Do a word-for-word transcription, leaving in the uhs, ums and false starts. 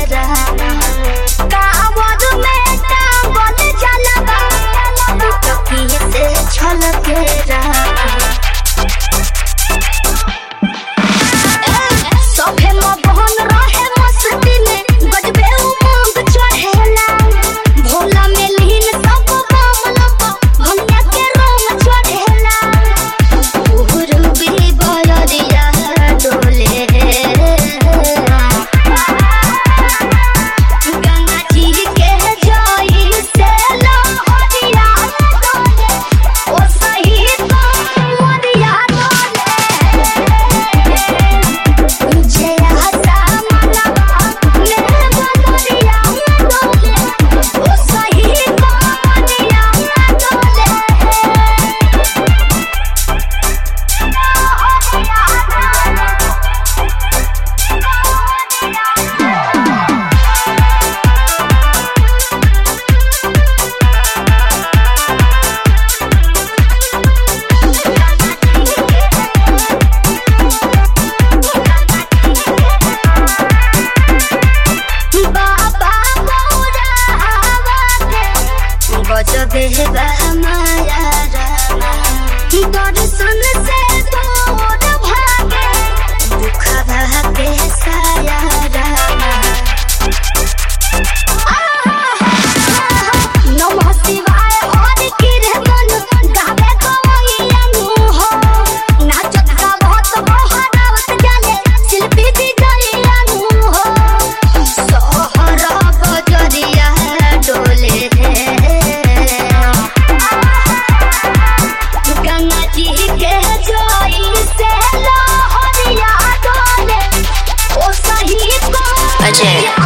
रहा कावड़ में टांगल जलवा टकी से छलक रहा सभे में बहन रहे मस्ती में गजबे उमंग चढ़ेला भोला में लीन सब मामल भंगिया के रंग चढ़ेला पूर्वी बयरिया डोले गंगा जी के जई से लहरिया डोले ओ सही तो मरिया डोले जया सा मनवा में बदरिया डोले ओ सही तो मरिया डोले बाबा बौरावा के गजबे बा माया रामा दर्शन से दूर भागे दुखवा के साया रामा नमः शिवाय हरि कीर्तन गावे गवैया नु हो नाचत गावत बहरावत जाले शिल्पी विजया नु हो सोहर बजरिया डोले गंगा जी के जई से लहरिया डोले ओ सही को अजय